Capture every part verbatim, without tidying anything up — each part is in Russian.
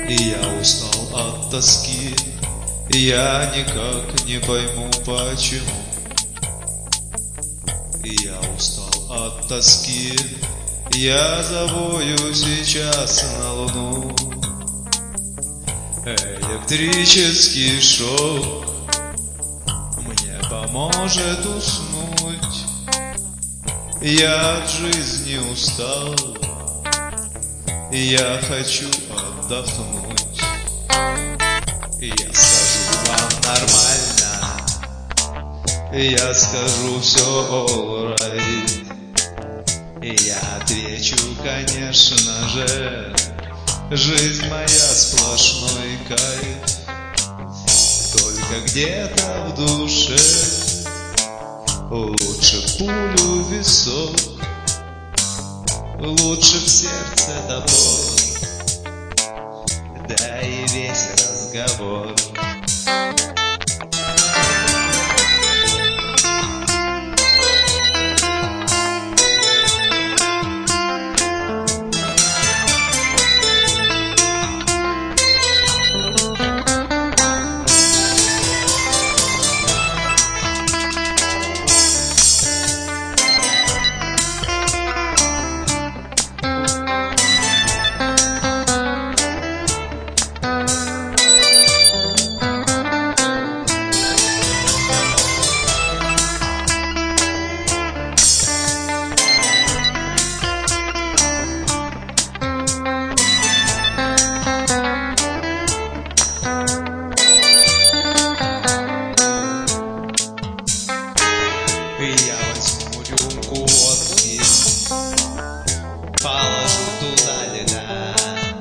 И я устал от тоски, я никак не пойму почему. И я устал от тоски, я завою сейчас на луну. Электрический шок мне поможет уснуть. Я от жизни устал, я хочу отдохнуть. Я скажу вам нормально, я скажу все alright. Я отвечу, конечно же, жизнь моя сплошной кайф. Только где-то в душе лучше пулю в висок, лучше в сердце топор, да и весь разговор. Я возьму рюмку водки, положу туда льда.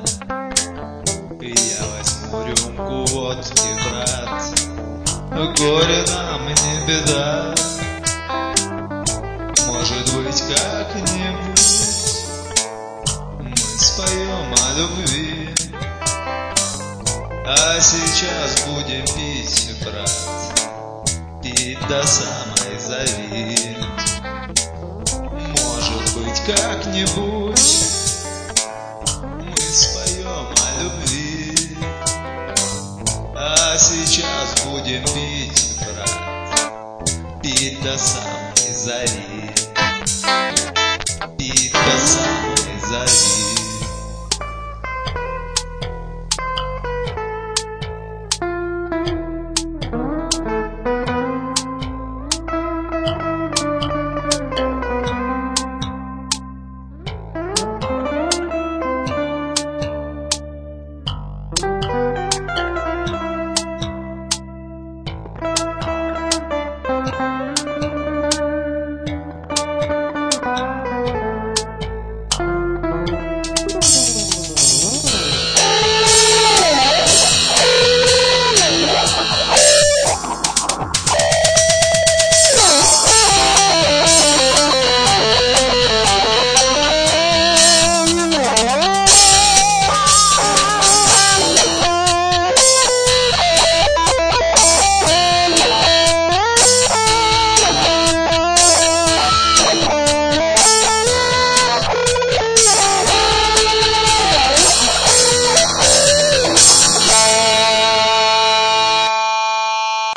Я возьму рюмку водки, брат, горе нам не беда. Может быть, как-нибудь мы споем о любви. А сейчас будем пить, брат, пить до самой зари. Может быть, как-нибудь мы споем о любви. А сейчас будем пить, брат, пить до самой